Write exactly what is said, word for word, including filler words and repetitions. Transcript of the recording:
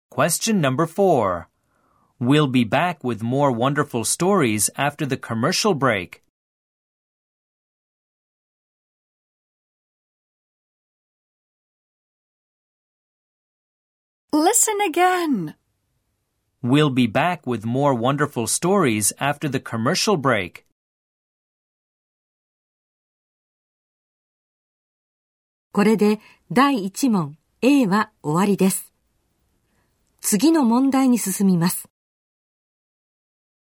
Question number four. We'll be back with more wonderful stories after the commercial break. Listen again. We'll be back with more wonderful stories after the commercial break. これでだいいち問 A は終わりです。次の問題に進みます。